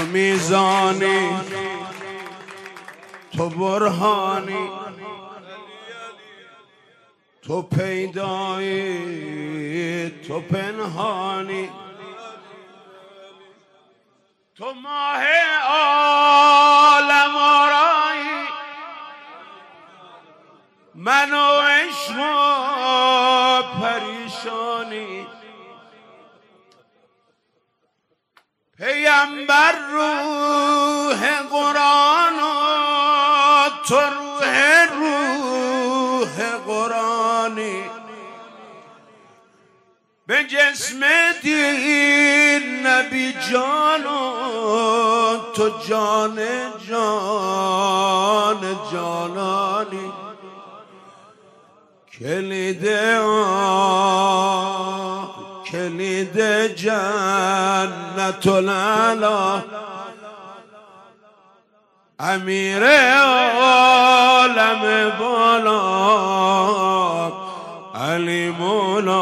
میزانی تو برهانی تو پیدایی تو پنهانی تو ماه عالم آرایی من و عشق و پریشانی پیامبر روح قرآن و تو روح قرآنی به جسم دین نبی جان و تو جان جان جانانی کلید جنت العلا امیر عالم بالا علی مولا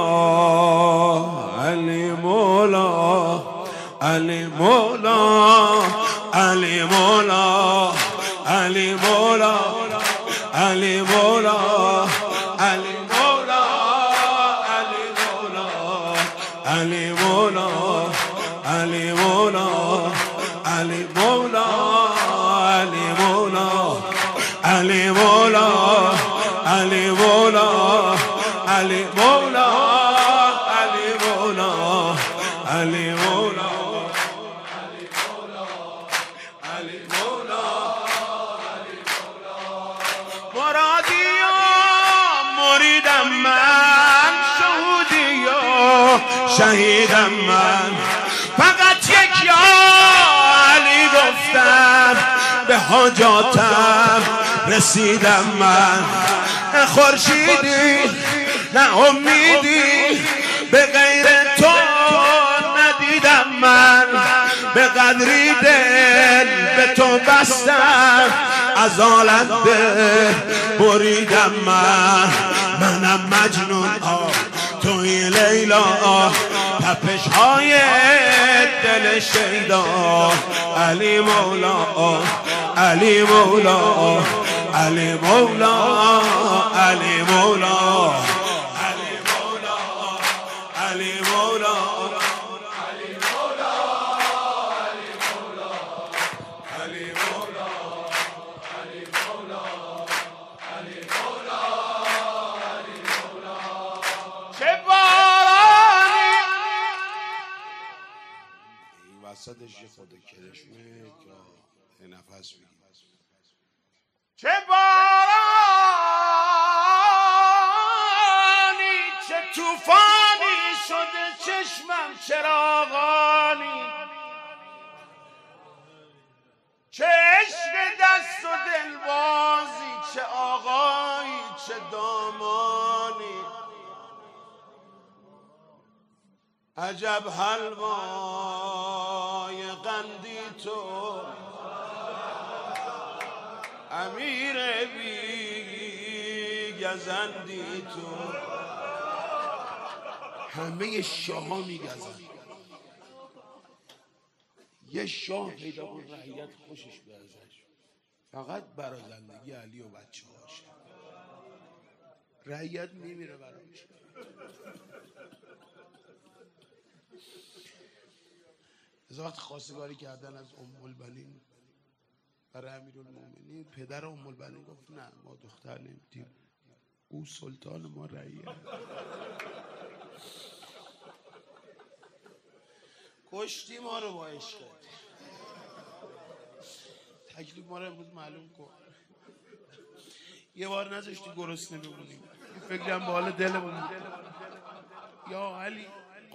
علی مولا علی مولا علی مولا علی مولا علی مولا علی مولا علی مولا علی مولا علی مولا علی مولا علی مولا علی مولا علی مولا علی مولا علی مولا علی مولا مرادی و مریدم من شهودی و شهیدم من فقط یک یا علی گفتم به حاجاتم رسیدم من خورشیدی نه امیدی به غیر تو ندیدم من به قدری دل به تو بستم از عالم بریدم منم مجنون توی لیلا تپش های دل شیدا علی مولا علی مولا علی مولا علی مولا علی مولا علی مولا علی مولا علی مولا علی مولا علی مولا علی مولا چه بارانی این وسطش یه خود کرشمه که نفس بگیر چه بارانی چه طوفانی شده چشمم چراغانی چه عشق دست و دلبازی چه آقایی چه دامانی عجب حلوای قندی تو امیر بی گزندی تو همه شاه ها می گزند یه شاه پیدا کن رعیت خوشش بیاد ازش فقط برازندگی علی و بچه هاش رعیت میمیره براش از وقت خواستگاری کردن از ام البنین برای امیرالمومنین پدر ام البنین گفت نه ما دختر نمیدیم او سلطان ما رعیت کشتی ما رو با عشقت تکلیف ما رو امروز معلوم کن یه بار نذاشتی گرسنه بمونیم فکرم به حال دلمون بود یا علی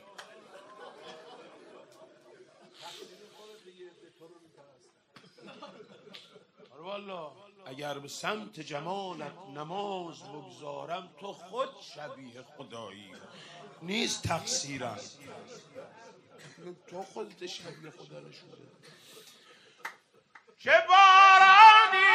والا اگر به سمت جمالت نماز بگذارم تو خود شبیه خدایی نیست تقصیرم تو خودت شبیه خدا نشون بده چه بارانی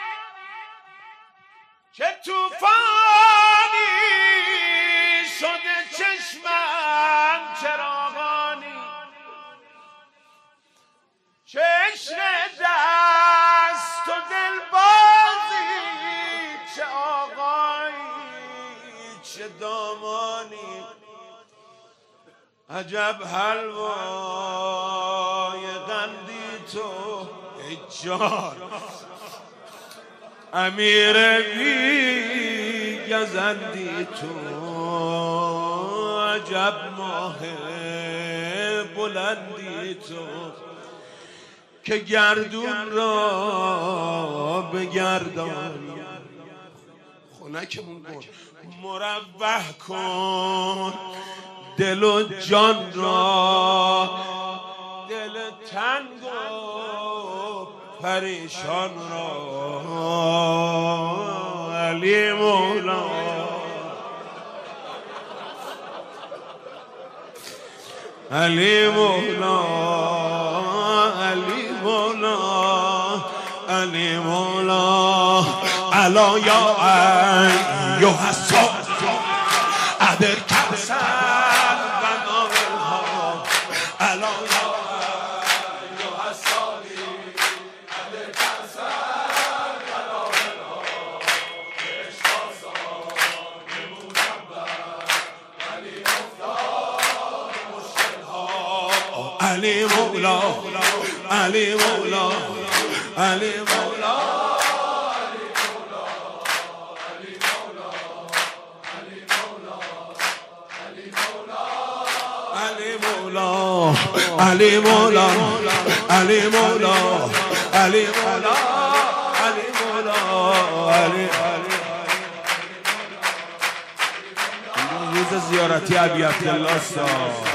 چه طوفانی شده چشمم چراغانی چه عجب حلوای قندی تو ای جان امیر بی گزندی تو عجب ماه بلندی تو که گردون را بگردانی خونکمون برد مروح کن دل و جان را دل تنگ و پریشان را علی مولا علی مولا علی مولا علی مولا الا یا ایها الصافی ادر کسل بناها الا یا ایها الصافی ادر کسل بناها اشتاسان مدبر علی مفتاح مشکلها علی مولا علی مولا علی مولا علی مولا علی مولا علی مولا علی مولا علی روز زیارتی ابی عبدالله